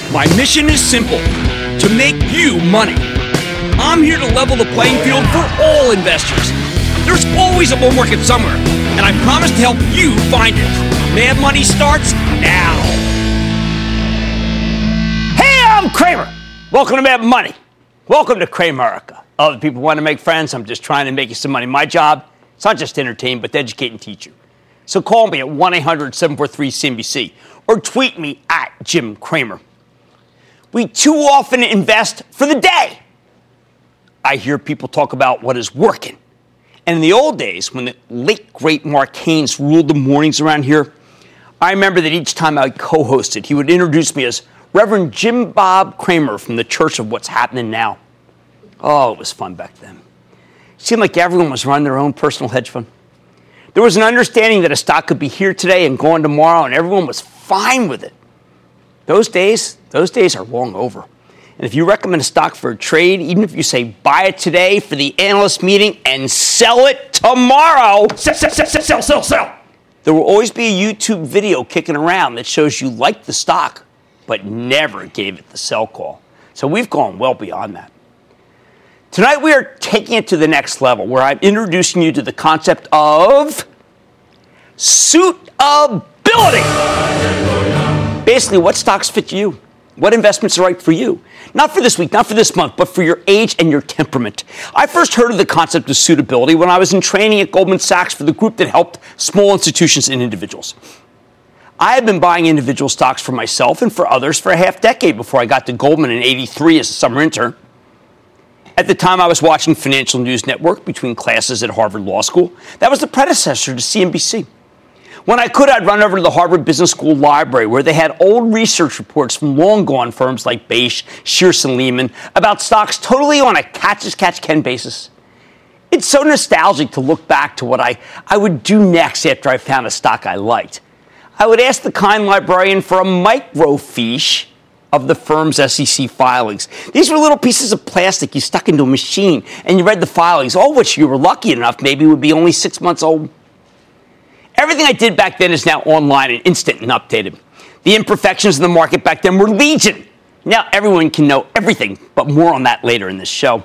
My mission is simple, to make you money. I'm here to level the playing field for all investors. There's always a bull market somewhere, and I promise to help you find it. Mad Money starts now. Hey, I'm Cramer. Welcome to Mad Money. Welcome to Cramerica. Other people want to make friends. I'm just trying to make you some money. My job, it's not just to entertain, but to educate and teach you. So call me at 1-800-743-CNBC or tweet me at Jim Cramer. We too often invest for the day. I hear people talk about what is working. And in the old days, when the late, great Mark Haynes ruled the mornings around here, I remember that each time I co-hosted, he would introduce me as Reverend Jim Bob Cramer from the Church of What's Happening Now. Oh, it was fun back then. It seemed like everyone was running their own personal hedge fund. There was an understanding that a stock could be here today and gone tomorrow, and everyone was fine with it. Those days are long over. And if you recommend a stock for a trade, even if you say buy it today for the analyst meeting and sell it tomorrow, sell. There will always be a YouTube video kicking around that shows you liked the stock, but never gave it the sell call. So we've gone well beyond that. Tonight we are taking it to the next level, where I'm introducing you to the concept of suitability. Basically, what stocks fit you? What investments are right for you? Not for this week, not for this month, but for your age and your temperament. I first heard of the concept of suitability when I was in training at Goldman Sachs for the group that helped small institutions and individuals. I had been buying individual stocks for myself and for others for a half decade before I got to Goldman in '83 as a summer intern. At the time, I was watching Financial News Network between classes at Harvard Law School. That was the predecessor to CNBC. When I could, I'd run over to the Harvard Business School library, where they had old research reports from long-gone firms like Bache, Shearson Lehman, about stocks totally on a catch-as-catch-can basis. It's so nostalgic to look back to what I would do next after I found a stock I liked. I would ask the kind librarian for a microfiche of the firm's SEC filings. These were little pieces of plastic you stuck into a machine, and you read the filings, all which you were lucky enough maybe would be only 6 months old. Everything I did back then is now online and instant and updated. The imperfections in the market back then were legion. Now everyone can know everything, but more on that later in this show.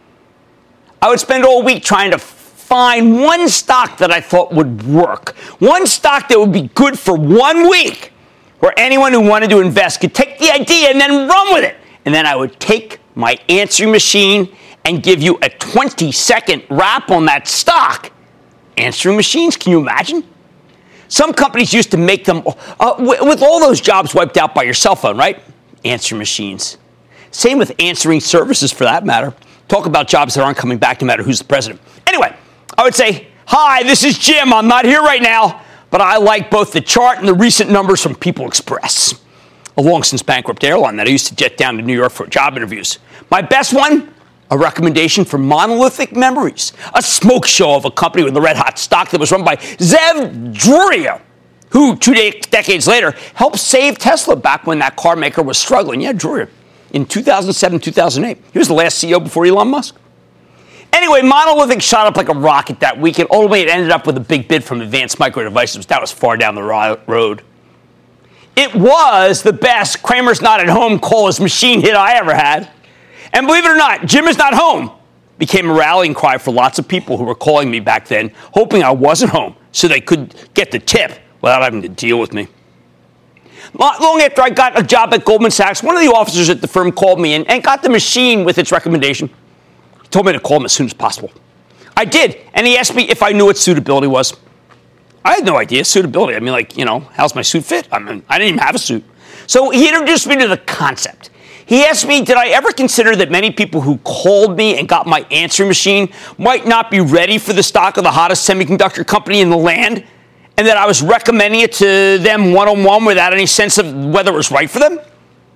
I would spend all week trying to find one stock that I thought would work, one stock that would be good for 1 week, where anyone who wanted to invest could take the idea and then run with it. And then I would take my answering machine and give you a 20-second wrap on that stock. Answering machines, can you imagine? Some companies used to make them with all those jobs wiped out by your cell phone, right? Answering machines. Same with answering services, for that matter. Talk about jobs that aren't coming back no matter who's the president. Anyway, I would say, hi, this is Jim. I'm not here right now, but I like both the chart and the recent numbers from People Express, a long-since bankrupt airline that I used to jet down to New York for job interviews. My best one? A recommendation for Monolithic Memories, a smoke show of a company with a red-hot stock that was run by Zeev Druria, who 2 decades later helped save Tesla back when that car maker was struggling. Yeah, Druria, in 2007, 2008. He was the last CEO before Elon Musk. Anyway, Monolithic shot up like a rocket that week, and ultimately it ended up with a big bid from Advanced Micro Devices. That was far down the road. It was the best Kramer's Not at Home call his machine hit I ever had. And believe it or not, Jim is not home became a rallying cry for lots of people who were calling me back then, hoping I wasn't home so they could get the tip without having to deal with me. Not long after I got a job at Goldman Sachs, one of the officers at the firm called me and got the machine with its recommendation. He told me to call him as soon as possible. I did, and he asked me if I knew what suitability was. I had no idea. Suitability. I mean, how's my suit fit? I didn't even have a suit. So he introduced me to the concept. He asked me, did I ever consider that many people who called me and got my answering machine might not be ready for the stock of the hottest semiconductor company in the land, and that I was recommending it to them one-on-one without any sense of whether it was right for them?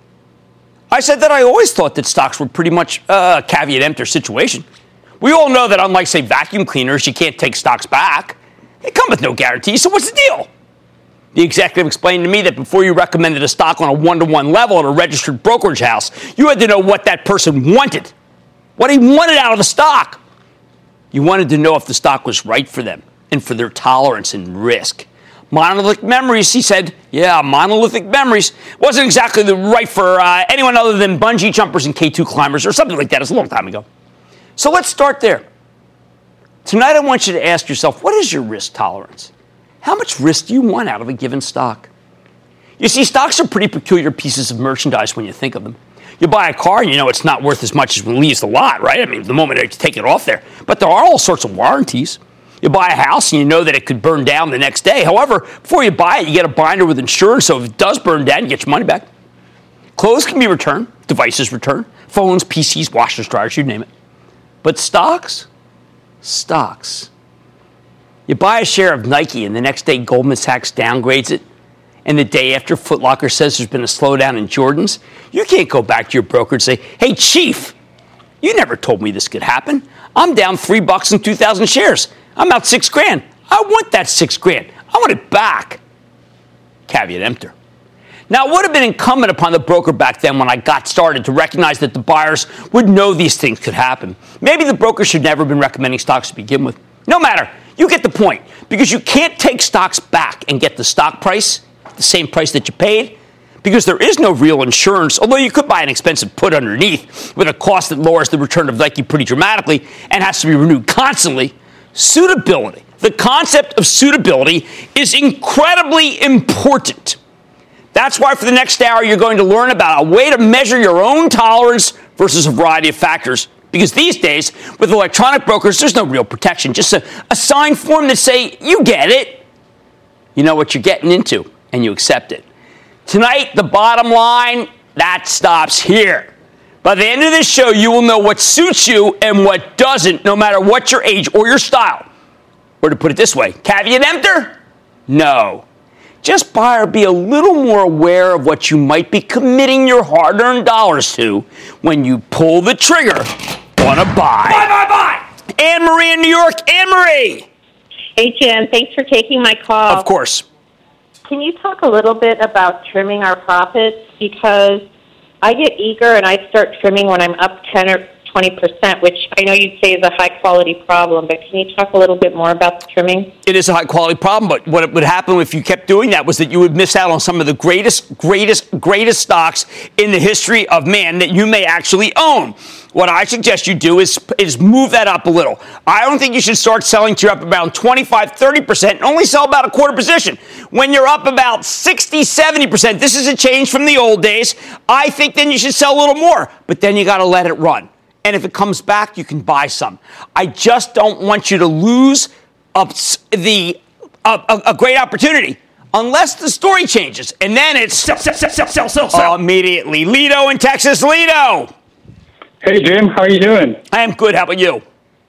I said that I always thought that stocks were pretty much a caveat emptor situation. We all know that unlike, say, vacuum cleaners, you can't take stocks back. They come with no guarantee, so what's the deal? The executive explained to me that before you recommended a stock on a one-to-one level at a registered brokerage house, you had to know what that person wanted, what he wanted out of the stock. You wanted to know if the stock was right for them and for their tolerance and risk. Monolithic memories, he said. Yeah, monolithic memories. Wasn't exactly the right for anyone other than bungee jumpers and K2 climbers or something like that. It was a long time ago. So let's start there. Tonight I want you to ask yourself, what is your risk tolerance? How much risk do you want out of a given stock? You see, stocks are pretty peculiar pieces of merchandise when you think of them. You buy a car and you know it's not worth as much as when it leaves the lot, right? I mean, the moment you take it off there. But there are all sorts of warranties. You buy a house and you know that it could burn down the next day. However, before you buy it, you get a binder with insurance, so if it does burn down, you get your money back. Clothes can be returned, devices returned, phones, PCs, washers, dryers, you name it. But stocks? You buy a share of Nike and the next day Goldman Sachs downgrades it, and the day after Foot Locker says there's been a slowdown in Jordans, you can't go back to your broker and say, hey, Chief, you never told me this could happen. I'm down $3 in 2,000 shares. I'm out $6,000. I want that $6,000. I want it back. Caveat emptor. Now, it would have been incumbent upon the broker back then when I got started to recognize that the buyers would know these things could happen. Maybe the broker should never have been recommending stocks to begin with. No matter. You get the point. Because you can't take stocks back and get the stock price, the same price that you paid, because there is no real insurance, although you could buy an expensive put underneath with a cost that lowers the return of Nike pretty dramatically and has to be renewed constantly. Suitability. The concept of suitability is incredibly important. That's why for the next hour, you're going to learn about a way to measure your own tolerance versus a variety of factors. Because these days, with electronic brokers, there's no real protection. Just a signed form that say, you get it. You know what you're getting into, and you accept it. Tonight, the bottom line, that stops here. By the end of this show, you will know what suits you and what doesn't, no matter what your age or your style. Or to put it this way, caveat emptor? No. Just buy or be a little more aware of what you might be committing your hard-earned dollars to when you pull the trigger on a buy. Buy! Anne-Marie in New York. Anne-Marie! Hey, Jim. Thanks for taking my call. Of course. Can you talk a little bit about trimming our profits? Because I get eager and I start trimming when I'm up 10 or 20%, which I know you'd say is a high-quality problem, but can you talk a little bit more about the trimming? It is a high-quality problem, but what would happen if you kept doing that was that you would miss out on some of the greatest stocks in the history of man that you may actually own. What I suggest you do is move that up a little. I don't think you should start selling to up about 25, 30% and only sell about a quarter position. When you're up about 60, 70%, this is a change from the old days. I think then you should sell a little more, but then you got to let it run. And if it comes back, you can buy some. I just don't want you to lose a great opportunity unless the story changes. And then it's sell immediately. Lido in Texas. Lido. Hey, Jim. How are you doing? I am good. How about you?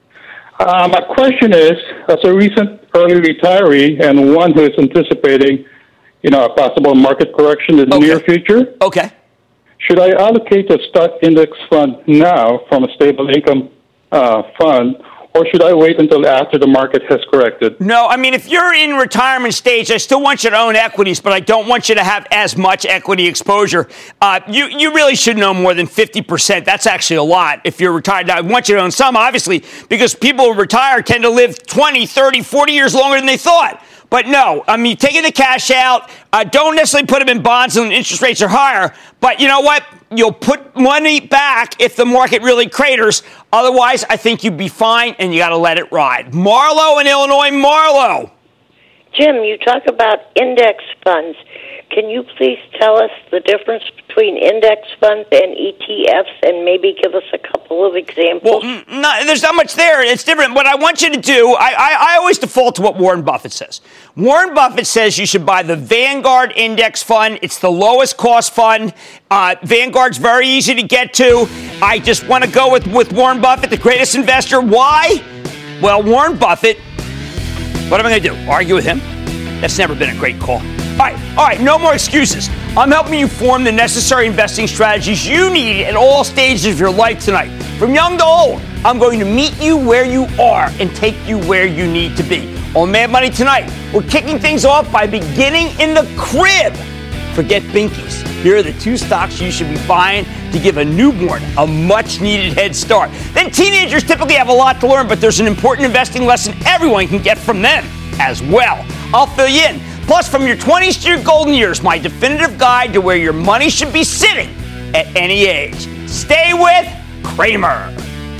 My question is, as a recent early retiree and one who is anticipating, a possible market correction in the near future. Okay. Should I allocate a stock index fund now from a stable income fund, or should I wait until after the market has corrected? No, I mean, if you're in retirement stage, I still want you to own equities, but I don't want you to have as much equity exposure. You really shouldn't own more than 50%. That's actually a lot if you're retired. Now, I want you to own some, obviously, because people who retire tend to live 20, 30, 40 years longer than they thought. But no, I mean, taking the cash out, don't necessarily put them in bonds when interest rates are higher. But you know what? You'll put money back if the market really craters. Otherwise, I think you'd be fine, and you got to let it ride. Marlo in Illinois. Marlo. Jim, you talk about index funds. Can you please tell us the difference between index funds and ETFs and maybe give us a couple of examples? Well, no, there's not much there. It's different. What I want you to do, I always default to what Warren Buffett says. Warren Buffett says you should buy the Vanguard Index Fund. It's the lowest cost fund. Vanguard's very easy to get to. I just want to go with Warren Buffett, the greatest investor. Why? Well, Warren Buffett, what am I going to do? Argue with him? That's never been a great call. All right, no more excuses. I'm helping you form the necessary investing strategies you need at all stages of your life tonight. From young to old, I'm going to meet you where you are and take you where you need to be. On Mad Money tonight, we're kicking things off by beginning in the crib. Forget binkies. Here are the two stocks you should be buying to give a newborn a much-needed head start. Then teenagers typically have a lot to learn, but there's an important investing lesson everyone can get from them as well. I'll fill you in. Plus, from your 20s to your golden years, my definitive guide to where your money should be sitting at any age. Stay with Cramer.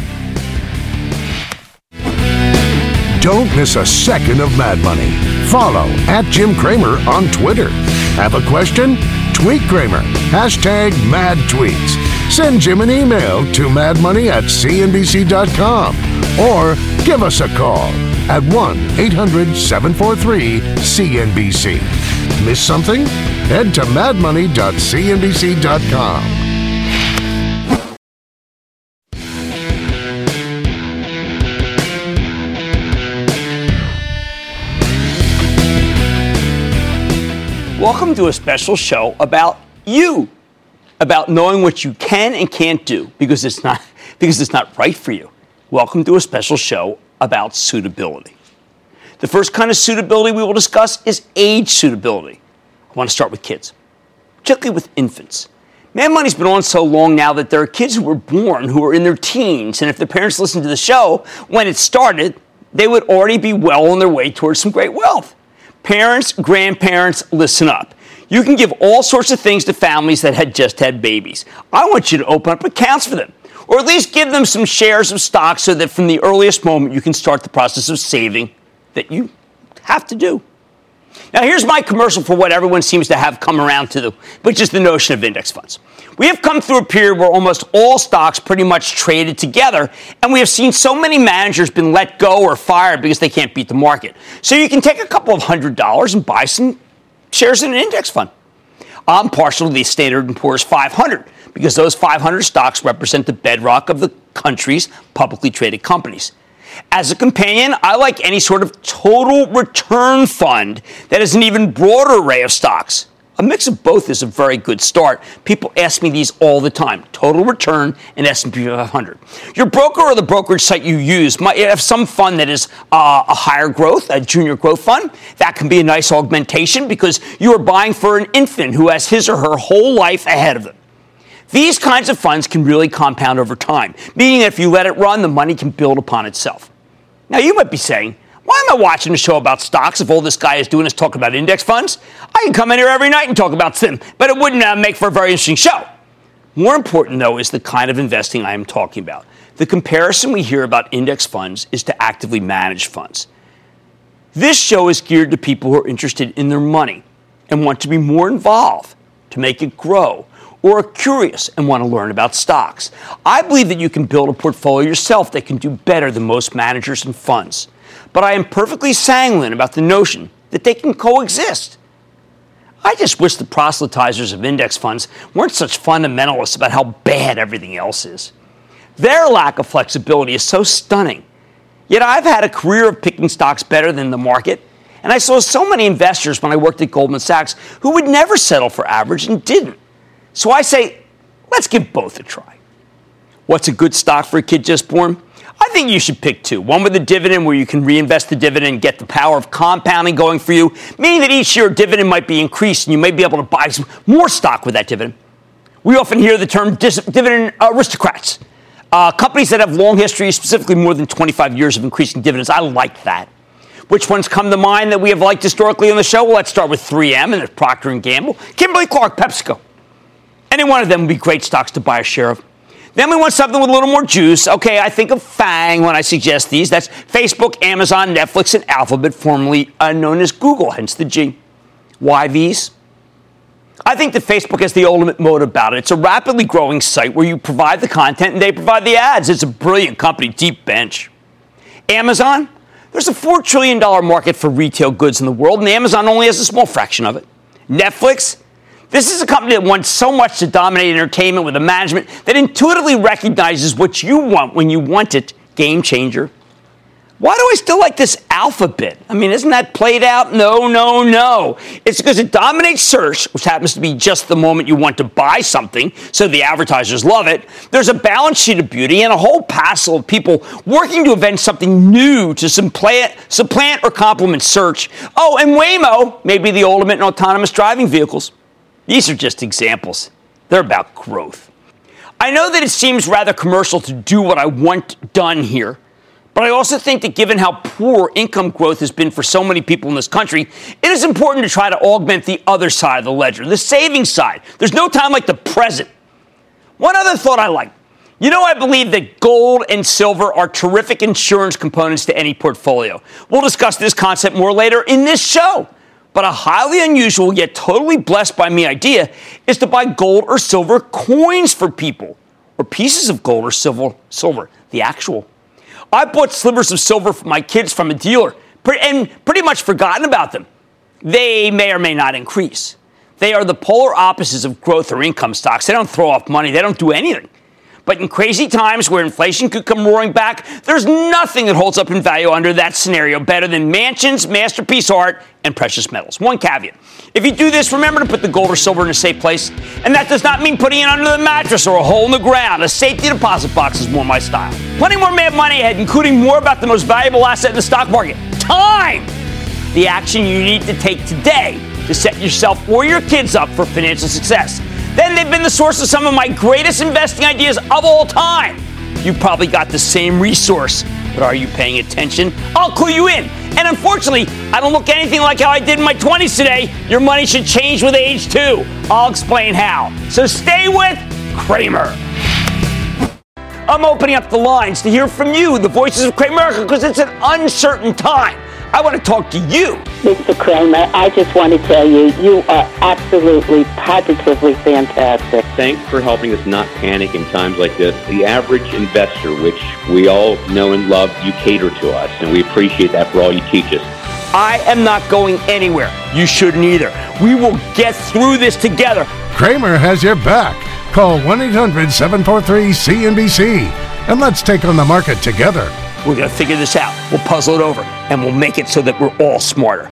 Don't miss a second of Mad Money. Follow @Jim Cramer on Twitter. Have a question? Tweet Cramer. #MadTweets. Send Jim an email to madmoney@cnbc.com or give us a call at 1-800-743-CNBC. Miss something? Head to madmoney.cnbc.com. Welcome to a special show about you, about knowing what you can and can't do because it's not right for you. Welcome to a special show about suitability. The first kind of suitability we will discuss is age suitability. I want to start with kids, particularly with infants. Mad Money's been on so long now that there are kids who were born who are in their teens, and if their parents listened to the show when it started, they would already be well on their way towards some great wealth. Parents, grandparents, listen up. You can give all sorts of things to families that had just had babies. I want you to open up accounts for them, or at least give them some shares of stock so that from the earliest moment you can start the process of saving that you have to do. Now, here's my commercial for what everyone seems to have come around to, which is the notion of index funds. We have come through a period where almost all stocks pretty much traded together, and we have seen so many managers been let go or fired because they can't beat the market. So you can take a couple of $100 and buy some shares in an index fund. I'm partial to the Standard & Poor's 500 because those 500 stocks represent the bedrock of the country's publicly traded companies. As a companion, I like any sort of total return fund that has an even broader array of stocks. A mix of both is a very good start. People ask me these all the time. Total return and S&P 500. Your broker or the brokerage site you use might have some fund that is a higher growth, a junior growth fund. That can be a nice augmentation because you are buying for an infant who has his or her whole life ahead of them. These kinds of funds can really compound over time, meaning that if you let it run, the money can build upon itself. Now, you might be saying, why am I watching a show about stocks if all this guy is doing is talking about index funds? I can come in here every night and talk about them, but it wouldn't make for a very interesting show. More important, though, is the kind of investing I am talking about. The comparison we hear about index funds is to actively managed funds. This show is geared to people who are interested in their money and want to be more involved to make it grow, or are curious and want to learn about stocks. I believe that you can build a portfolio yourself that can do better than most managers and funds. But I am perfectly sanguine about the notion that they can coexist. I just wish the proselytizers of index funds weren't such fundamentalists about how bad everything else is. Their lack of flexibility is so stunning. Yet I've had a career of picking stocks better than the market, and I saw so many investors when I worked at Goldman Sachs who would never settle for average and didn't. So I say, let's give both a try. What's a good stock for a kid just born? I think you should pick two. One with a dividend where you can reinvest the dividend and get the power of compounding going for you, meaning that each year a dividend might be increased and you may be able to buy some more stock with that dividend. We often hear the term dividend aristocrats. Companies that have long histories, specifically more than 25 years of increasing dividends. I like that. Which ones come to mind that we have liked historically on the show? Well, let's start with 3M and Procter & Gamble, Kimberly-Clark, PepsiCo. Any one of them would be great stocks to buy a share of. Then we want something with a little more juice. Okay, I think of FANG when I suggest these. That's Facebook, Amazon, Netflix, and Alphabet, formerly known as Google, hence the G. Why these? I think that Facebook has the ultimate mode about it. It's a rapidly growing site where you provide the content and they provide the ads. It's a brilliant company, deep bench. Amazon? There's a $4 trillion market for retail goods in the world, and Amazon only has a small fraction of it. Netflix? This is a company that wants so much to dominate entertainment with a management that intuitively recognizes what you want when you want it. Game changer. Why do I still like this Alphabet? I mean, isn't that played out? No. It's because it dominates search, which happens to be just the moment you want to buy something, so the advertisers love it. There's a balance sheet of beauty and a whole passel of people working to invent something new to supplant or complement search. Oh, and Waymo may be the ultimate in autonomous driving vehicles. These are just examples. They're about growth. I know that it seems rather commercial to do what I want done here, But I also think that given how poor income growth has been for so many people in this country, it is important to try to augment the other side of the ledger, the savings side. There's no time like the present. One other thought I like. I believe that gold and silver are terrific insurance components to any portfolio. We'll discuss this concept more later in this show. But a highly unusual yet totally blessed by me idea is to buy gold or silver coins for people, or pieces of gold or silver, the actual. I bought slivers of silver for my kids from a dealer and pretty much forgotten about them. They may or may not increase. They are the polar opposites of growth or income stocks. They don't throw off money. They don't do anything. But in crazy times where inflation could come roaring back, there's nothing that holds up in value under that scenario better than mansions, masterpiece art, and precious metals. One caveat. If you do this, remember to put the gold or silver in a safe place. And that does not mean putting it under the mattress or a hole in the ground. A safety deposit box is more my style. Plenty more Mad Money ahead, including more about the most valuable asset in the stock market. Time! The action you need to take today to set yourself or your kids up for financial success. Then they've been the source of some of my greatest investing ideas of all time. You probably got the same resource, but are you paying attention? I'll clue you in. And unfortunately, I don't look anything like how I did in my 20s today. Your money should change with age, too. I'll explain how. So stay with Cramer. I'm opening up the lines to hear from you, the voices of Cramer, because it's an uncertain time. I want to talk to you. Mr. Cramer, I just want to tell you, you are absolutely, positively fantastic. Thanks for helping us not panic in times like this. The average investor, which we all know and love, you cater to us, and we appreciate that for all you teach us. I am not going anywhere. You shouldn't either. We will get through this together. Cramer has your back. Call 1-800-743-CNBC, and let's take on the market together. We're going to figure this out. We'll puzzle it over, and we'll make it so that we're all smarter.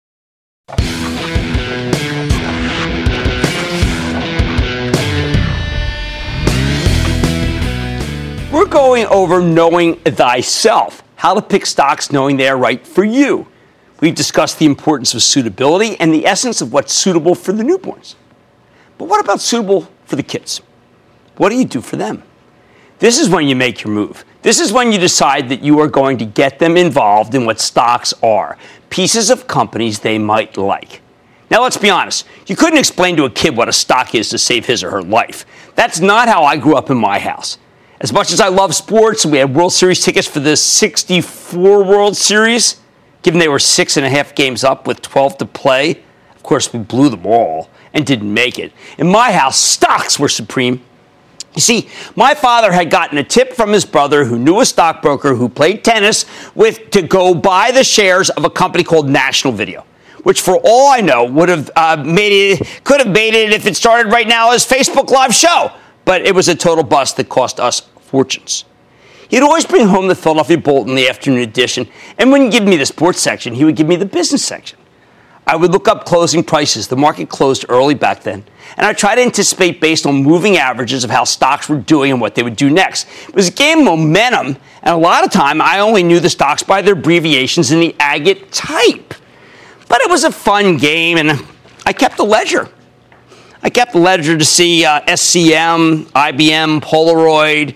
We're going over knowing thyself, how to pick stocks knowing they are right for you. We've discussed the importance of suitability and the essence of what's suitable for the newborns. But what about suitable for the kids? What do you do for them? This is when you make your move. This is when you decide that you are going to get them involved in what stocks are, pieces of companies they might like. Now, let's be honest. You couldn't explain to a kid what a stock is to save his or her life. That's not how I grew up in my house. As much as I love sports, we had World Series tickets for the 64 World Series, given they were 6.5 games up with 12 to play. Of course, we blew them all and didn't make it. In my house, stocks were supreme. You see, my father had gotten a tip from his brother who knew a stockbroker who played tennis to go buy the shares of a company called National Video, which for all I know could have made it if it started right now as Facebook Live show. But it was a total bust that cost us fortunes. He'd always bring home the Philadelphia Bolt in the afternoon edition, and wouldn't give me the sports section, he would give me the business section. I would look up closing prices. The market closed early back then. And I tried to anticipate based on moving averages of how stocks were doing and what they would do next. It was a game of momentum, and a lot of time I only knew the stocks by their abbreviations in the agate type. But it was a fun game, and I kept the ledger. I kept the ledger to see SCM, IBM, Polaroid,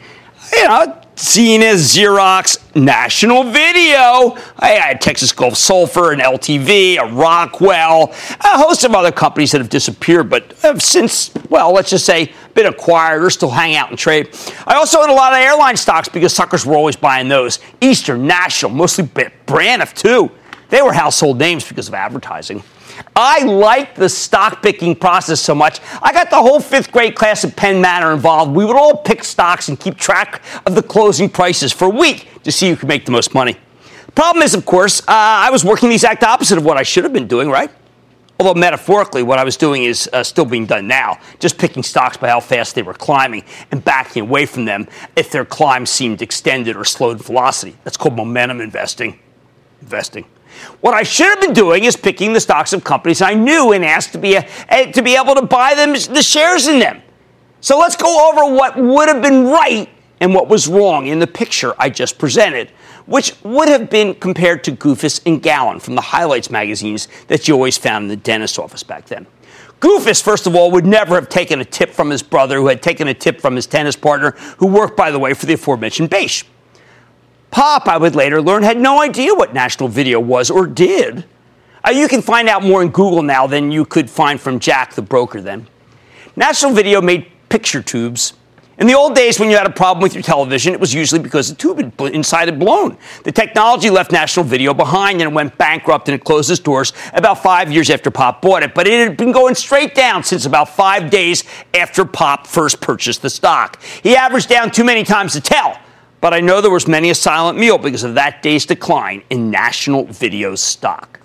Zenith, Xerox, National Video. I had Texas Gulf Sulphur, an LTV, a Rockwell, a host of other companies that have disappeared, but have since, let's just say, been acquired or still hang out and trade. I also own a lot of airline stocks because suckers were always buying those. Eastern, National, mostly Braniff, too. They were household names because of advertising. I liked the stock picking process so much, I got the whole 5th grade class at Penn Manor involved. We would all pick stocks and keep track of the closing prices for a week to see who could make the most money. The problem is, of course, I was working the exact opposite of what I should have been doing, right? Although metaphorically, what I was doing is still being done now, just picking stocks by how fast they were climbing and backing away from them if their climb seemed extended or slowed in velocity. That's called momentum investing. What I should have been doing is picking the stocks of companies I knew and asked to be able to buy them, the shares in them. So let's go over what would have been right and what was wrong in the picture I just presented, which would have been compared to Goofus and Gowan from the Highlights magazines that you always found in the dentist's office back then. Goofus, first of all, would never have taken a tip from his brother, who had taken a tip from his tennis partner, who worked, by the way, for the aforementioned Beige. Pop, I would later learn, had no idea what National Video was or did. You can find out more in Google now than you could find from Jack the broker then. National Video made picture tubes. In the old days, when you had a problem with your television, it was usually because the tube inside had blown. The technology left National Video behind, and it went bankrupt, and it closed its doors about 5 years after Pop bought it. But it had been going straight down since about 5 days after Pop first purchased the stock. He averaged down too many times to tell, but I know there was many a silent meal because of that day's decline in National Video's stock.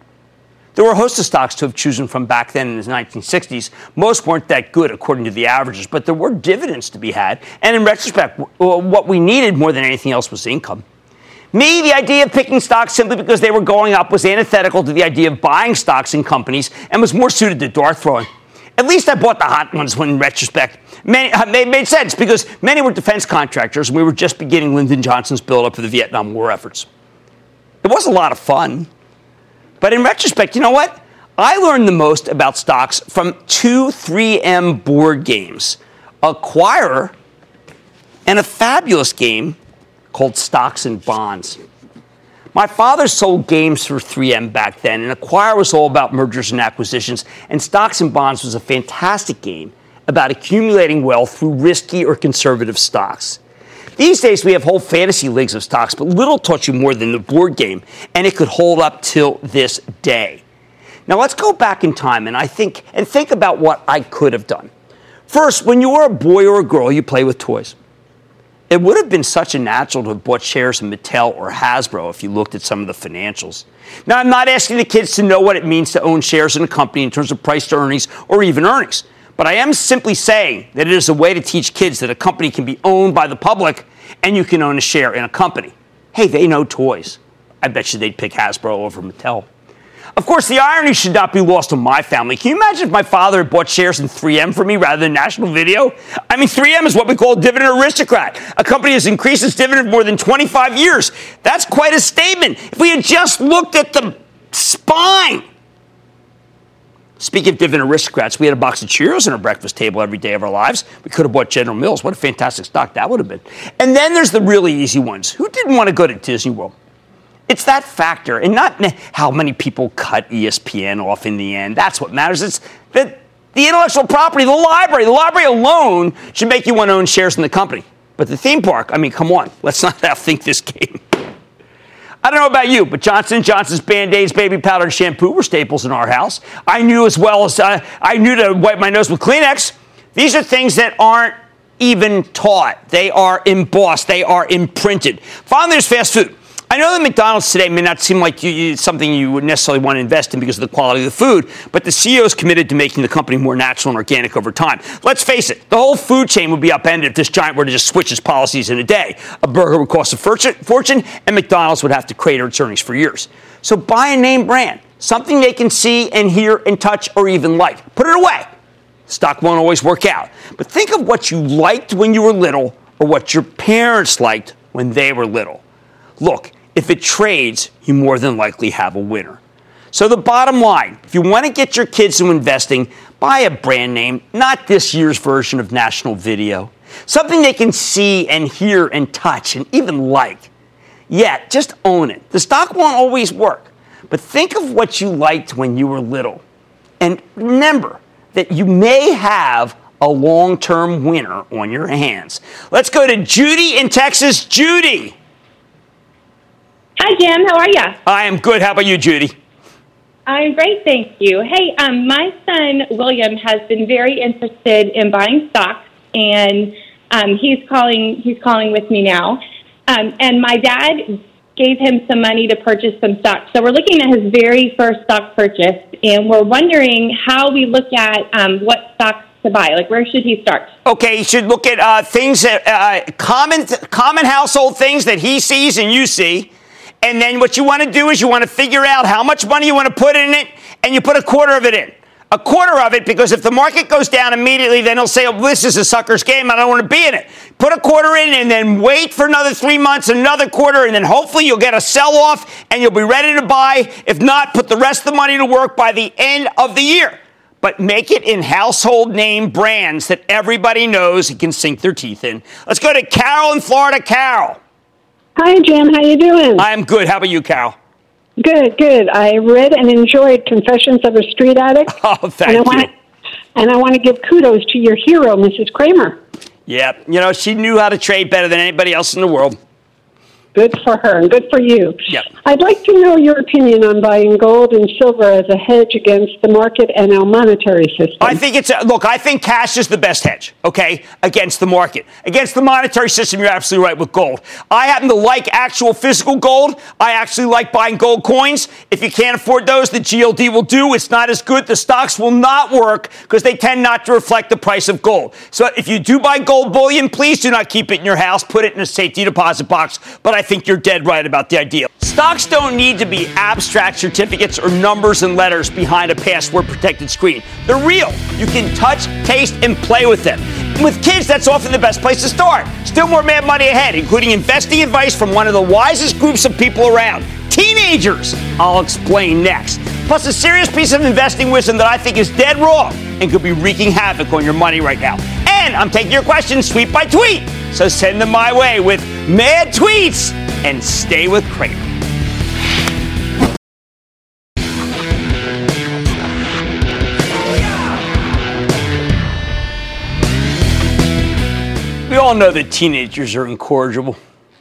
There were a host of stocks to have chosen from back then in the 1960s. Most weren't that good, according to the averages, but there were dividends to be had. And in retrospect, what we needed more than anything else was income. Me, the idea of picking stocks simply because they were going up was antithetical to the idea of buying stocks in companies and was more suited to dart throwing. At least I bought the hot ones when, in retrospect, they made sense because many were defense contractors and we were just beginning Lyndon Johnson's build-up for the Vietnam War efforts. It was a lot of fun. But in retrospect, you know what? I learned the most about stocks from 2 3M board games, Acquire and a fabulous game called Stocks and Bonds. My father sold games for 3M back then, and Acquire was all about mergers and acquisitions, and Stocks and Bonds was a fantastic game about accumulating wealth through risky or conservative stocks. These days, we have whole fantasy leagues of stocks, but little taught you more than the board game, and it could hold up till this day. Now, let's go back in time and think about what I could have done. First, when you were a boy or a girl, you play with toys. It would have been such a natural to have bought shares in Mattel or Hasbro if you looked at some of the financials. Now, I'm not asking the kids to know what it means to own shares in a company in terms of price to earnings or even earnings. But I am simply saying that it is a way to teach kids that a company can be owned by the public and you can own a share in a company. Hey, they know toys. I bet you they'd pick Hasbro over Mattel. Of course, the irony should not be lost on my family. Can you imagine if my father had bought shares in 3M for me rather than National Video? I mean, 3M is what we call a dividend aristocrat. A company has increased its dividend for more than 25 years. That's quite a statement. If we had just looked at the spine. Speaking of dividend aristocrats, we had a box of Cheerios on our breakfast table every day of our lives. We could have bought General Mills. What a fantastic stock that would have been. And then there's the really easy ones. Who didn't want to go to Disney World? It's that factor, and not how many people cut ESPN off in the end. That's what matters. It's the intellectual property, the library. The library alone should make you want to own shares in the company. But the theme park, I mean, come on. Let's not outthink this game. I don't know about you, but Johnson & Johnson's Band-Aids, baby powder, and shampoo were staples in our house. I knew as well as I knew to wipe my nose with Kleenex. These are things that aren't even taught. They are embossed. They are imprinted. Finally, there's fast food. I know that McDonald's today may not seem like something you would necessarily want to invest in because of the quality of the food, but the CEO is committed to making the company more natural and organic over time. Let's face it, the whole food chain would be upended if this giant were to just switch its policies in a day. A burger would cost a fortune, and McDonald's would have to crater its earnings for years. So buy a name brand, something they can see and hear and touch or even like. Put it away. Stock won't always work out. But think of what you liked when you were little or what your parents liked when they were little. Look, if it trades, you more than likely have a winner. So the bottom line, if you want to get your kids into investing, buy a brand name, not this year's version of National Video. Something they can see and hear and touch and even like. Yeah, just own it. The stock won't always work, but think of what you liked when you were little. And remember that you may have a long-term winner on your hands. Let's go to Judy in Texas. Judy. Hi, Jim. How are you? I am good. How about you, Judy? I'm great, thank you. Hey, my son, William, has been very interested in buying stocks, and he's calling with me now. And my dad gave him some money to purchase some stocks. So we're looking at his very first stock purchase, and we're wondering how we look at what stocks to buy. Like, where should he start? Okay, you should look at things that common household things that he sees and you see. And then what you want to do is you want to figure out how much money you want to put in it, and you put a quarter of it in. A quarter of it, because if the market goes down immediately, then he'll say, oh, this is a sucker's game, I don't want to be in it. Put a quarter in and then wait for another 3 months, another quarter, and then hopefully you'll get a sell-off and you'll be ready to buy. If not, put the rest of the money to work by the end of the year. But make it in household name brands that everybody knows and can sink their teeth in. Let's go to Carol in Florida. Carol. Hi, Jim. How you doing? I'm good. How about you, Carol? Good, good. I read and enjoyed Confessions of a Street Addict. Oh, thank you. And I want to give kudos to your hero, Mrs. Kramer. Yeah, she knew how to trade better than anybody else in the world. Good for her and good for you. Yep. I'd like to know your opinion on buying gold and silver as a hedge against the market and our monetary system. I think I think cash is the best hedge, okay, against the market. Against the monetary system, you're absolutely right with gold. I happen to like actual physical gold. I actually like buying gold coins. If you can't afford those, the GLD will do. It's not as good. The stocks will not work because they tend not to reflect the price of gold. So if you do buy gold bullion, please do not keep it in your house. Put it in a safety deposit box. But I think you're dead right about the idea. Stocks don't need to be abstract certificates or numbers and letters behind a password-protected screen. They're real. You can touch, taste, and play with them. And with kids, that's often the best place to start. Still more Mad Money ahead, including investing advice from one of the wisest groups of people around. Teenagers! I'll explain next. Plus a serious piece of investing wisdom that I think is dead wrong and could be wreaking havoc on your money right now. And I'm taking your questions tweet by tweet. So send them my way with Mad Tweets and stay with Kramer. We all know that teenagers are incorrigible.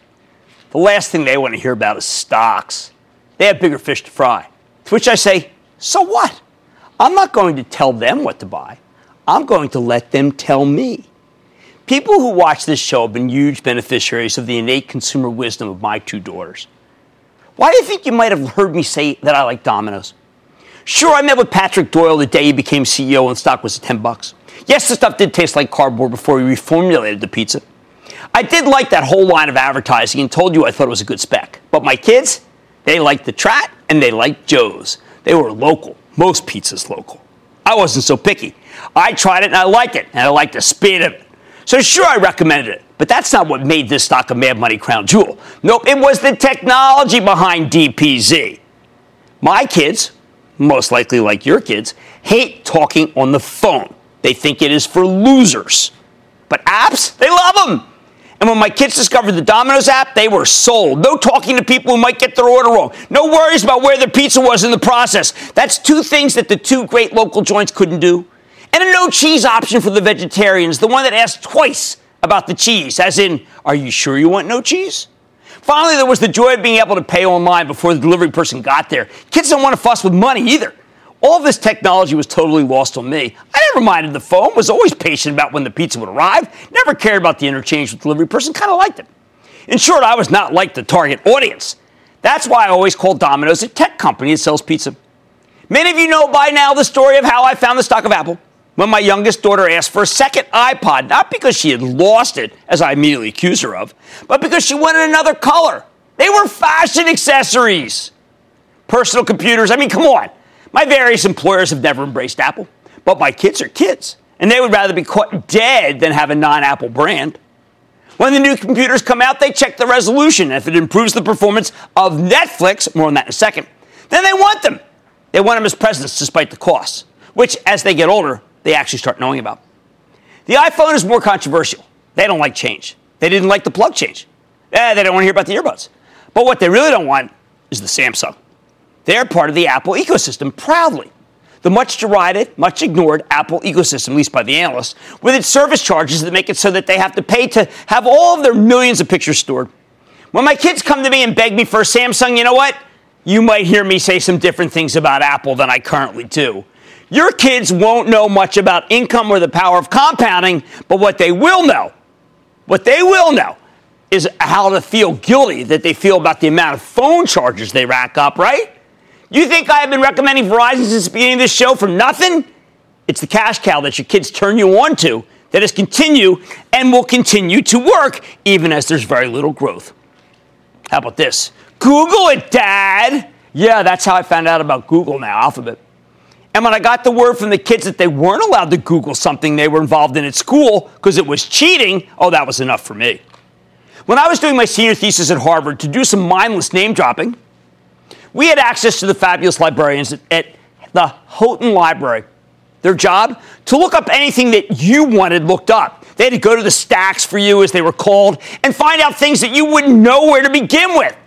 The last thing they want to hear about is stocks. They have bigger fish to fry. To which I say, so what? I'm not going to tell them what to buy. I'm going to let them tell me. People who watch this show have been huge beneficiaries of the innate consumer wisdom of my two daughters. Why do you think you might have heard me say that I like Domino's? Sure, I met with Patrick Doyle the day he became CEO and stock was $10. Yes, the stuff did taste like cardboard before we reformulated the pizza. I did like that whole line of advertising and told you I thought it was a good spec. But my kids, they liked the Trat and they liked Joe's. They were local. Most pizza's local. I wasn't so picky. I tried it and I liked it, and I liked the speed of it. So sure, I recommended it, but that's not what made this stock a Mad Money crown jewel. Nope, it was the technology behind DPZ. My kids, most likely like your kids, hate talking on the phone. They think it is for losers. But apps, they love them. And when my kids discovered the Domino's app, they were sold. No talking to people who might get their order wrong. No worries about where their pizza was in the process. That's two things that the two great local joints couldn't do. And a no cheese option for the vegetarians, the one that asked twice about the cheese, as in, are you sure you want no cheese? Finally, there was the joy of being able to pay online before the delivery person got there. Kids don't want to fuss with money either. All this technology was totally lost on me. I never minded the phone, was always patient about when the pizza would arrive, never cared about the interchange with the delivery person, kind of liked it. In short, I was not like the target audience. That's why I always call Domino's a tech company that sells pizza. Many of you know by now the story of how I found the stock of Apple. When my youngest daughter asked for a second iPod, not because she had lost it, as I immediately accused her of, but because she wanted another color. They were fashion accessories. Personal computers, I mean, come on. My various employers have never embraced Apple, but my kids are kids, and they would rather be caught dead than have a non-Apple brand. When the new computers come out, they check the resolution. If it improves the performance of Netflix, more on that in a second, then they want them. They want them as presents despite the costs, which, as they get older, they actually start knowing about. The iPhone is more controversial. They don't like change. They didn't like the plug change. They don't want to hear about the earbuds. But what they really don't want is the Samsung. They're part of the Apple ecosystem proudly. The much derided, much ignored Apple ecosystem, at least by the analysts, with its service charges that make it so that they have to pay to have all of their millions of pictures stored. When my kids come to me and beg me for a Samsung, you know what? You might hear me say some different things about Apple than I currently do. Your kids won't know much about income or the power of compounding, but what they will know is how to feel guilty that they feel about the amount of phone charges they rack up, right? You think I have been recommending Verizon since the beginning of this show for nothing? It's the cash cow that your kids turn you on to that has continued and will continue to work even as there's very little growth. How about this? Google it, Dad! Yeah, that's how I found out about Google now, Alphabet. And when I got the word from the kids that they weren't allowed to Google something they were involved in at school because it was cheating, oh, that was enough for me. When I was doing my senior thesis at Harvard to do some mindless name dropping, we had access to the fabulous librarians at the Houghton Library. Their job? To look up anything that you wanted looked up. They had to go to the stacks for you, as they were called, and find out things that you wouldn't know where to begin with.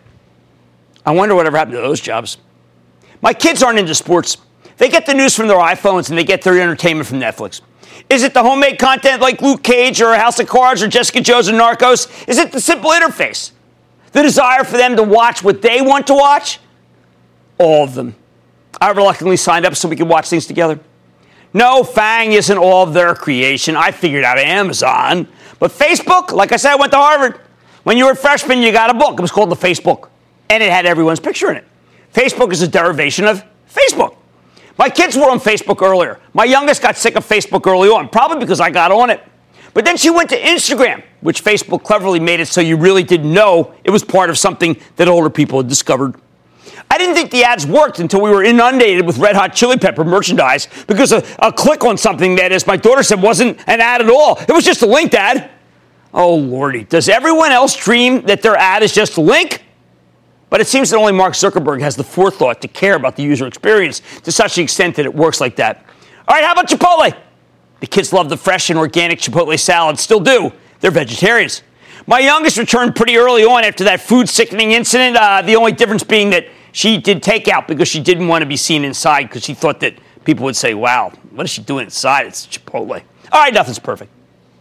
I wonder whatever happened to those jobs. My kids aren't into sports. They get the news from their iPhones, and they get their entertainment from Netflix. Is it the homemade content like Luke Cage or House of Cards or Jessica Jones and Narcos? Is it the simple interface? The desire for them to watch what they want to watch? All of them. I reluctantly signed up so we could watch things together. No, FANG isn't all of their creation. I figured out Amazon. But Facebook, like I said, I went to Harvard. When you were a freshman, you got a book. It was called The Facebook. And it had everyone's picture in it. Facebook is a derivation of Facebook. My kids were on Facebook earlier. My youngest got sick of Facebook early on, probably because I got on it. But then she went to Instagram, which Facebook cleverly made it so you really didn't know it was part of something that older people had discovered. I didn't think the ads worked until we were inundated with Red Hot Chili Pepper merchandise because a click on something that, as my daughter said, wasn't an ad at all. It was just a linked ad. Oh, Lordy. Does everyone else dream that their ad is just a link? But it seems that only Mark Zuckerberg has the forethought to care about the user experience to such an extent that it works like that. All right, how about Chipotle? The kids love the fresh and organic Chipotle salad. Still do. They're vegetarians. My youngest returned pretty early on after that food sickening incident, the only difference being that she did takeout because she didn't want to be seen inside because she thought that people would say, wow, what is she doing inside? It's Chipotle. All right, nothing's perfect.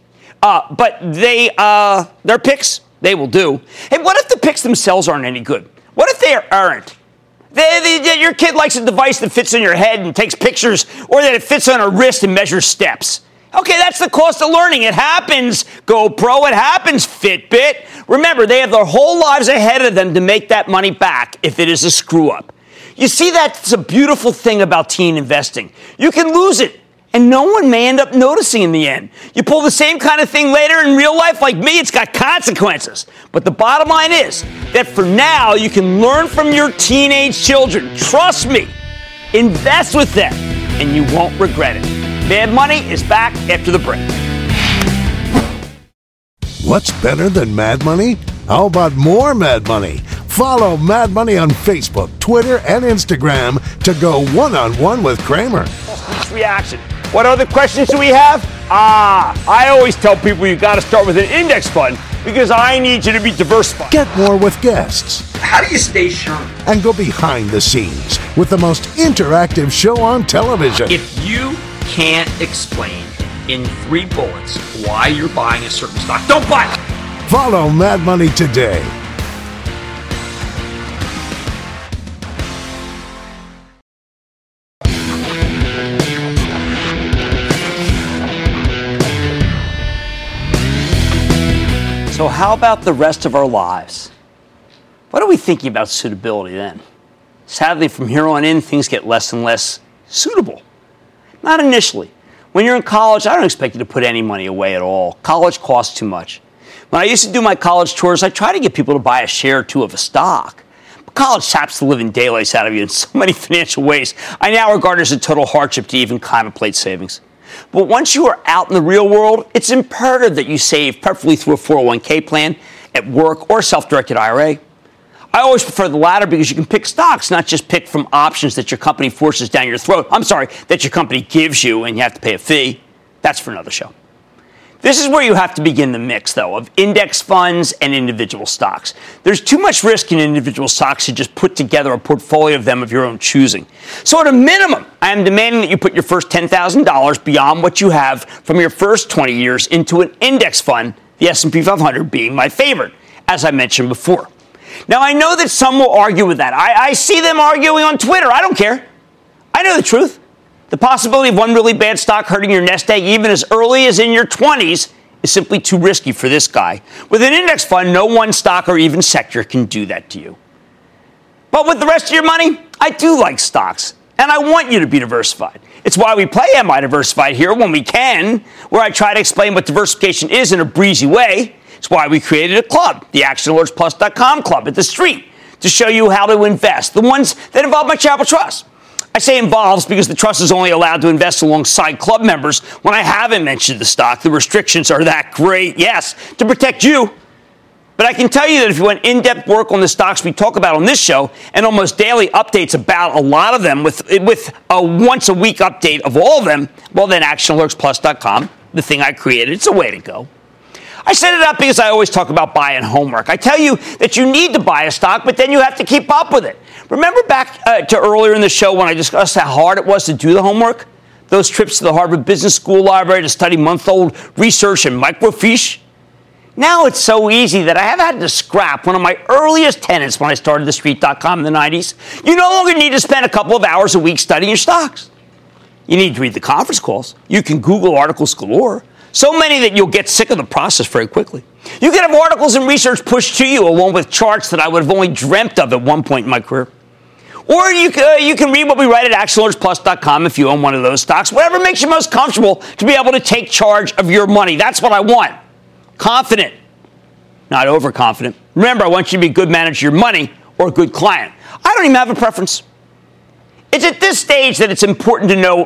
But their picks, they will do. Hey, what if the picks themselves aren't any good? What if they aren't? Your kid likes a device that fits on your head and takes pictures, or that it fits on a wrist and measures steps. Okay, that's the cost of learning. It happens, GoPro. It happens, Fitbit. Remember, they have their whole lives ahead of them to make that money back if it is a screw-up. You see, that's a beautiful thing about teen investing. You can lose it, and no one may end up noticing in the end. You pull the same kind of thing later in real life like me, it's got consequences. But the bottom line is that for now, you can learn from your teenage children. Trust me. Invest with them, and you won't regret it. Mad Money is back after the break. What's better than Mad Money? How about more Mad Money? Follow Mad Money on Facebook, Twitter, and Instagram to go one-on-one with Cramer. Reaction. What other questions do we have? I always tell people you got to start with an index fund because I need you to be diversified. Get more with guests. How do you stay sharp? And go behind the scenes with the most interactive show on television. If you can't explain in 3 bullets why you're buying a certain stock, don't buy it. Follow Mad Money today. So how about the rest of our lives? What are we thinking about suitability then? Sadly, from here on in, things get less and less suitable. Not initially. When you're in college, I don't expect you to put any money away at all. College costs too much. When I used to do my college tours, I tried to get people to buy a share or two of a stock. But college saps the living daylights out of you in so many financial ways. I now regard it as a total hardship to even contemplate savings. But once you are out in the real world, it's imperative that you save, preferably through a 401k plan, at work, or self-directed IRA. I always prefer the latter because you can pick stocks, not just pick from options that your company forces down your throat. That your company gives you and you have to pay a fee. That's for another show. This is where you have to begin the mix, though, of index funds and individual stocks. There's too much risk in individual stocks to just put together a portfolio of them of your own choosing. So at a minimum, I am demanding that you put your first $10,000 beyond what you have from your first 20 years into an index fund, the S&P 500 being my favorite, as I mentioned before. Now, I know that some will argue with that. I see them arguing on Twitter. I don't care. I know the truth. The possibility of one really bad stock hurting your nest egg even as early as in your 20s is simply too risky for this guy. With an index fund, no one stock or even sector can do that to you. But with the rest of your money, I do like stocks, and I want you to be diversified. It's why we play Am I Diversified here when we can, where I try to explain what diversification is in a breezy way. It's why we created a club, the ActionAlertsPlus.com club at the street, to show you how to invest, the ones that involve my charitable trust. I say involves because the trust is only allowed to invest alongside club members when I haven't mentioned the stock. The restrictions are that great, yes, to protect you. But I can tell you that if you want in-depth work on the stocks we talk about on this show and almost daily updates about a lot of them with a once-a-week update of all of them, well, then ActionAlertsPlus.com, the thing I created, it's a way to go. I set it up because I always talk about buying homework. I tell you that you need to buy a stock, but then you have to keep up with it. Remember back to earlier in the show when I discussed how hard it was to do the homework? Those trips to the Harvard Business School library to study month-old research and microfiche? Now it's so easy that I have had to scrap one of my earliest tenets when I started TheStreet.com in the 90s. You no longer need to spend a couple of hours a week studying your stocks. You need to read the conference calls. You can Google articles galore. So many that you'll get sick of the process very quickly. You can have articles and research pushed to you along with charts that I would have only dreamt of at one point in my career. Or you can read what we write at ActionAlertsPlus.com if you own one of those stocks. Whatever makes you most comfortable to be able to take charge of your money. That's what I want. Confident, not overconfident. Remember, I want you to be a good manager of your money or a good client. I don't even have a preference. It's at this stage that it's important to know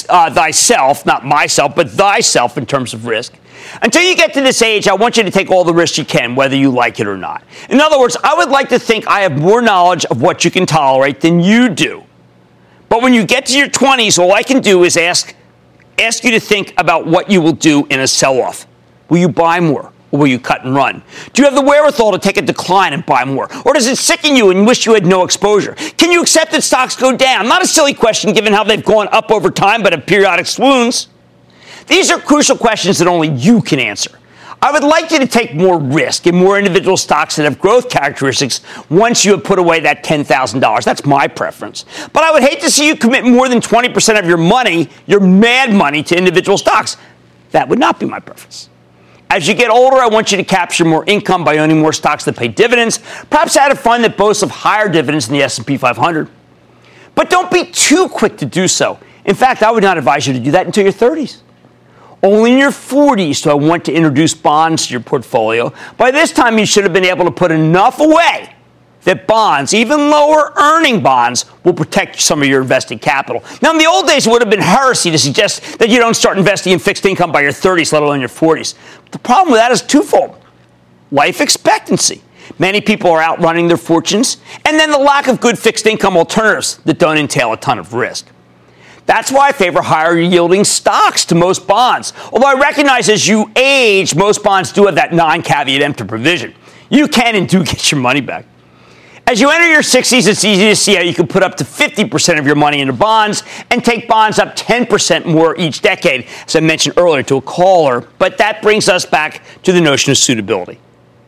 thyself, not myself, but thyself in terms of risk. Until you get to this age, I want you to take all the risks you can, whether you like it or not. In other words, I would like to think I have more knowledge of what you can tolerate than you do. But when you get to your 20s, all I can do is ask you to think about what you will do in a sell-off. Will you buy more? Or will you cut and run? Do you have the wherewithal to take a decline and buy more? Or does it sicken you and wish you had no exposure? Can you accept that stocks go down? Not a silly question given how they've gone up over time, but have periodic swoons. These are crucial questions that only you can answer. I would like you to take more risk in more individual stocks that have growth characteristics once you have put away that $10,000. That's my preference. But I would hate to see you commit more than 20% of your money, your mad money, to individual stocks. That would not be my preference. As you get older, I want you to capture more income by owning more stocks that pay dividends, perhaps add a fund that boasts of higher dividends than the S&P 500. But don't be too quick to do so. In fact, I would not advise you to do that until your 30s. Only in your 40s do I want to introduce bonds to your portfolio. By this time, you should have been able to put enough away that bonds, even lower earning bonds, will protect some of your invested capital. Now, in the old days, it would have been heresy to suggest that you don't start investing in fixed income by your 30s, let alone your 40s. The problem with that is twofold. Life expectancy. Many people are outrunning their fortunes, and then the lack of good fixed income alternatives that don't entail a ton of risk. That's why I favor higher yielding stocks to most bonds. Although I recognize as you age, most bonds do have that non-caveat emptor provision. You can and do get your money back. As you enter your 60s, it's easy to see how you can put up to 50% of your money into bonds and take bonds up 10% more each decade, as I mentioned earlier to a caller. But that brings us back to the notion of suitability.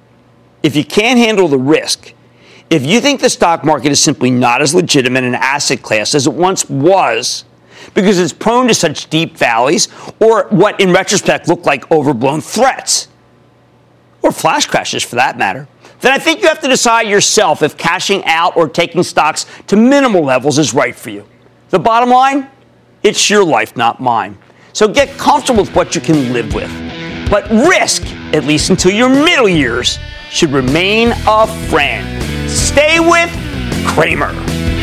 If you can't handle the risk, if you think the stock market is simply not as legitimate an asset class as it once was, because it's prone to such deep valleys, or what in retrospect look like overblown threats, or flash crashes for that matter, then I think you have to decide yourself if cashing out or taking stocks to minimal levels is right for you. The bottom line, it's your life, not mine. So get comfortable with what you can live with. But risk, at least until your middle years, should remain a friend. Stay with Cramer.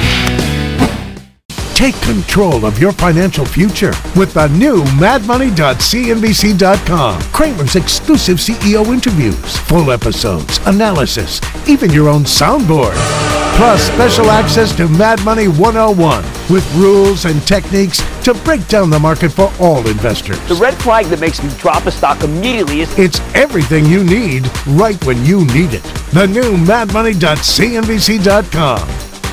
Take control of your financial future with the new madmoney.cnbc.com. Cramer's exclusive CEO interviews, full episodes, analysis, even your own soundboard. Plus special access to Mad Money 101 with rules and techniques to break down the market for all investors. The red flag that makes me drop a stock immediately is... It's everything you need right when you need it. The new madmoney.cnbc.com.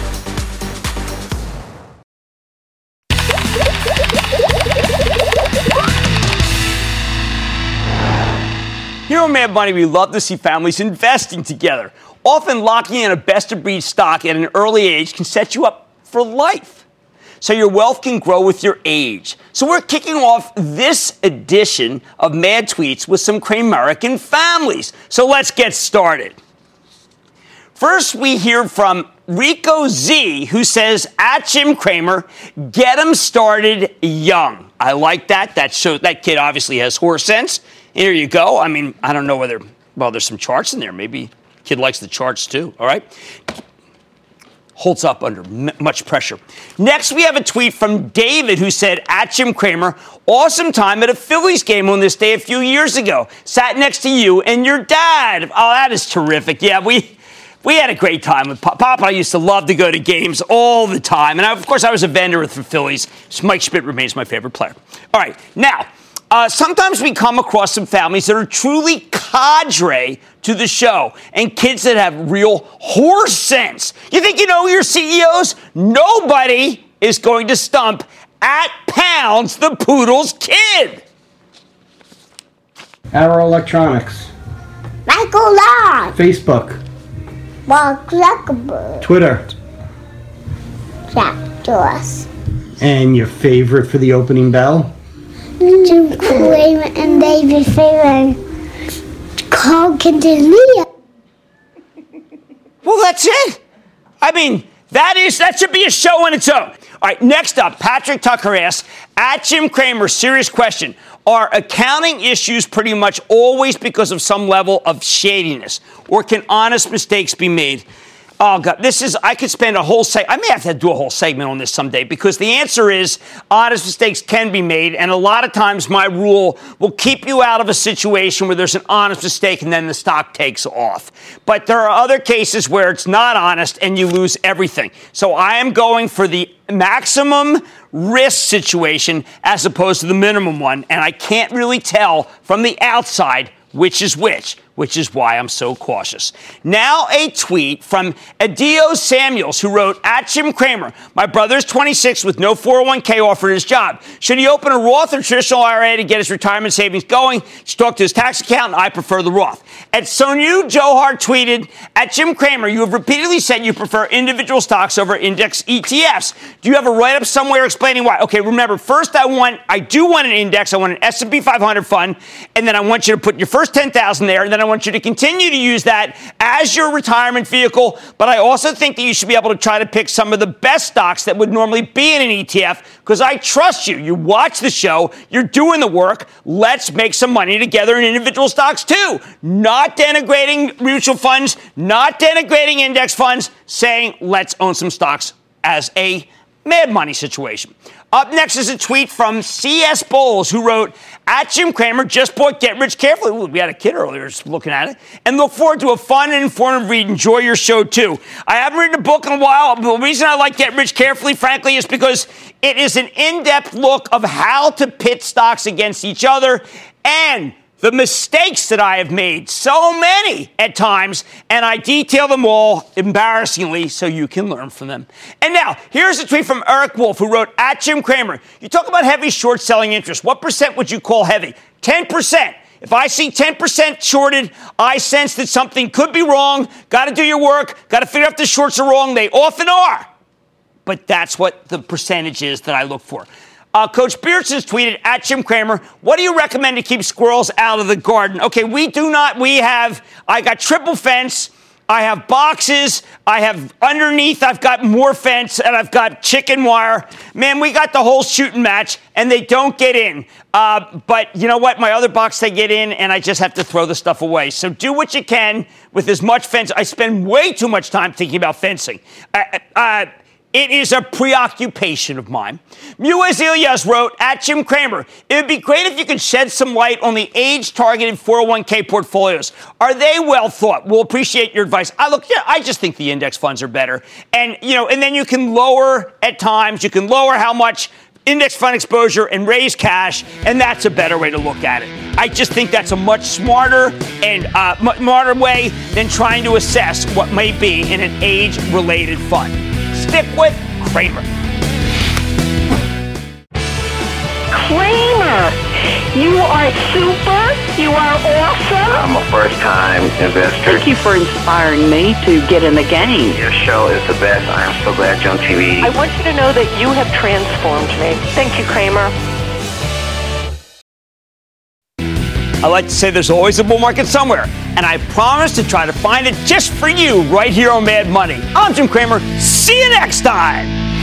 Here on Mad Money, we love to see families investing together. Often locking in a best-of-breed stock at an early age can set you up for life, so your wealth can grow with your age. So we're kicking off this edition of Mad Tweets with some Cramerican families. So let's get started. First, we hear from Rico Z, who says, at Jim Cramer, get him started young. I like that. That kid obviously has horse sense. Here you go. I mean, I don't know whether, well, there's some charts in there. Maybe kid likes the charts too. All right. holds up under much pressure. Next, we have a tweet from David who said, at Jim Cramer, awesome time at a Phillies game on this day a few years ago. Sat next to you and your dad. Oh, that is terrific. Yeah, we had a great time with Pop. Pop and I used to love to go to games all the time. And of course, I was a vendor with the Phillies. So Mike Schmidt remains my favorite player. All right, now, sometimes we come across some families that are truly cadre to the show and kids that have real horse sense. You think you know your CEOs? Nobody is going to stump at Pounds the Poodle's kid. Arrow Electronics. Michael Law. Facebook. Mark Zuckerberg. Twitter. Jack Dorsey. And your favorite for the opening bell? Jim Cramer and David Fairbanks. Carl Quintanilla. Well, that's it. I mean, that should be a show on its own. All right, next up, Patrick Tucker asks, at Jim Cramer, serious question. Are accounting issues pretty much always because of some level of shadiness? Or can honest mistakes be made? Oh, God, I could spend a whole I may have to do a whole segment on this someday because the answer is honest mistakes can be made. And a lot of times my rule will keep you out of a situation where there's an honest mistake and then the stock takes off. But there are other cases where it's not honest and you lose everything. So I am going for the maximum risk situation as opposed to the minimum one. And I can't really tell from the outside which is why I'm so cautious. Now a tweet from Adio Samuels, who wrote, at Jim Cramer, my brother's 26 with no 401k offered his job. Should he open a Roth or traditional IRA to get his retirement savings going? Just talk to his tax accountant. I prefer the Roth. At Sonyu Johar tweeted, at Jim Cramer, you have repeatedly said you prefer individual stocks over index ETFs. Do you have a write-up somewhere explaining why? Okay, remember, first I do want an index. I want an S&P 500 fund, and then I want you to put your first $10,000 there, and then I want you to continue to use that as your retirement vehicle. But I also think that you should be able to try to pick some of the best stocks that would normally be in an ETF because I trust you. You watch the show. You're doing the work. Let's make some money together in individual stocks too. Not denigrating mutual funds, not denigrating index funds, saying let's own some stocks as a Mad Money situation. Up next is a tweet from C.S. Bowles, who wrote, at Jim Cramer, just bought Get Rich Carefully. Ooh, we had a kid earlier just looking at it. And look forward to a fun and informative read. Enjoy your show, too. I haven't written a book in a while. The reason I like Get Rich Carefully, frankly, is because it is an in-depth look of how to pit stocks against each other and the mistakes that I have made, so many at times, and I detail them all embarrassingly so you can learn from them. And now, here's a tweet from Eric Wolf, who wrote, at Jim Cramer, you talk about heavy short selling interest. What percent would you call heavy? 10%. If I see 10% shorted, I sense that something could be wrong. Got to do your work. Got to figure out if the shorts are wrong. They often are. But that's what the percentage is that I look for. Coach Beardson's tweeted, at Jim Cramer, what do you recommend to keep squirrels out of the garden? Okay, I got triple fence, I have boxes, I have underneath, I've got more fence, and I've got chicken wire. Man, we got the whole shooting match, and they don't get in. But you know what? My other box, they get in, and I just have to throw the stuff away. So do what you can with as much fence. I spend way too much time thinking about fencing. It is a preoccupation of mine. Muez Ilyas wrote, at Jim Cramer, it would be great if you could shed some light on the age-targeted 401k portfolios. Are they well thought? We'll appreciate your advice. I just think the index funds are better. And then you can lower at times, you can lower how much index fund exposure and raise cash, and that's a better way to look at it. I just think that's a much smarter and smarter way than trying to assess what may be in an age-related fund. Stick with Cramer. Cramer, you are super. You are awesome. I'm a first-time investor. Thank you for inspiring me to get in the game. Your show is the best. I am so glad you're on TV. I want you to know that you have transformed me. Thank you, Cramer. I like to say there's always a bull market somewhere, and I promise to try to find it just for you right here on Mad Money. I'm Jim Cramer. See you next time.